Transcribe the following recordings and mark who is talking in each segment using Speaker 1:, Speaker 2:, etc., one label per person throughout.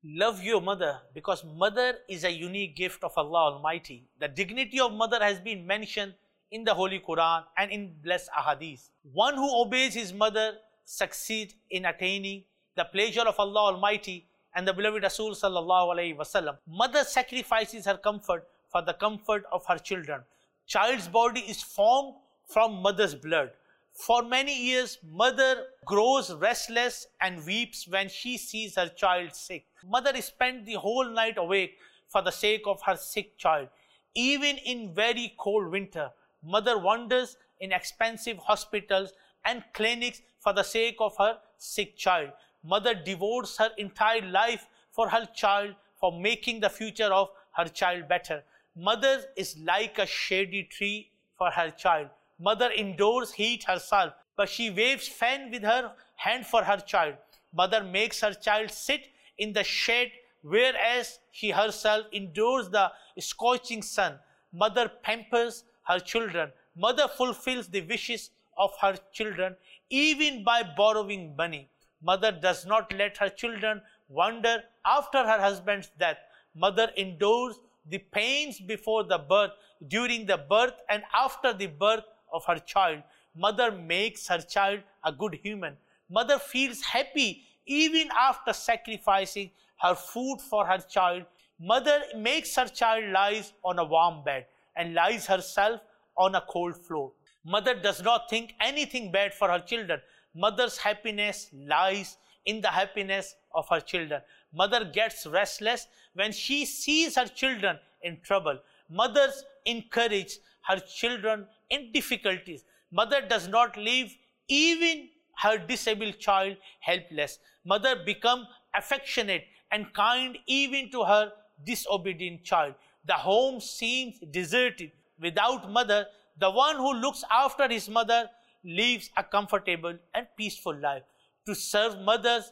Speaker 1: Love your mother, because mother is a unique gift of Allah Almighty. The dignity of mother has been mentioned in the Holy Quran and in blessed ahadith. One who obeys his mother succeeds in attaining the pleasure of Allah Almighty and the beloved Rasul sallallahu alaihi wasallam. Mother sacrifices her comfort for the comfort of her children. Child's body is formed from mother's blood. For many years, mother grows restless and weeps when she sees her child sick. Mother spends the whole night awake for the sake of her sick child. Even in very cold winter, mother wanders in expensive hospitals and clinics for the sake of her sick child. Mother devotes her entire life for her child, for making the future of her child better. Mother is like a shady tree for her child. Mother endures heat herself, but she waves fan with her hand for her child. Mother makes her child sit in the shade, whereas she herself endures the scorching sun. Mother pampers her children. Mother fulfills the wishes of her children, even by borrowing money. Mother does not let her children wander after her husband's death. Mother endures the pains before the birth, during the birth, and after the birth of her child. Mother makes her child a good human. Mother feels happy even after sacrificing her food for her child. Mother makes her child lies on a warm bed and lies herself on a cold floor. Mother does not think anything bad for her children. Mother's happiness lies in the happiness of her children. Mother gets restless when she sees her children in trouble. Mothers encourage her children in difficulties. Mother does not leave even her disabled child helpless. Mother becomes affectionate and kind even to her disobedient child. The home seems deserted. Without mother, the one who looks after his mother lives a comfortable and peaceful life. To serve mothers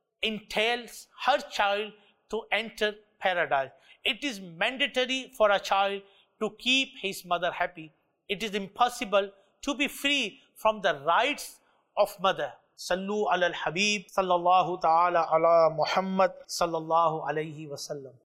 Speaker 1: entails her child to enter paradise. It is mandatory for a child to keep his mother happy. It is impossible to be free from the rights of mother. Sallu ala al-Habib sallallahu ta'ala ala Muhammad sallallahu alayhi wa sallam.